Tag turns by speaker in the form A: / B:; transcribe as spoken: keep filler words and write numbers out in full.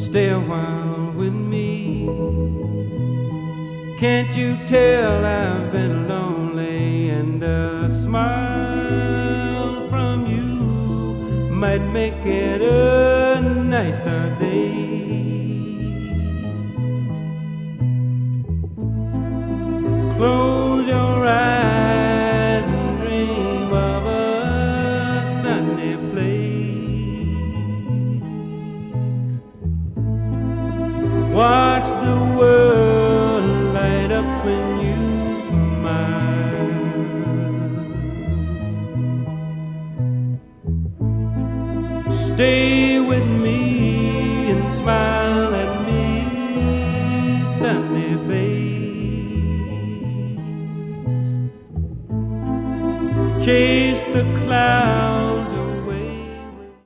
A: stay a while with me. Can't you tell I've been lonely, and a smile from you might make it a nicer day. Close your eyes and dream of a sunny place. Watch the world light up when you smile. Stay with me and smile at me, sunny face. Chase the clouds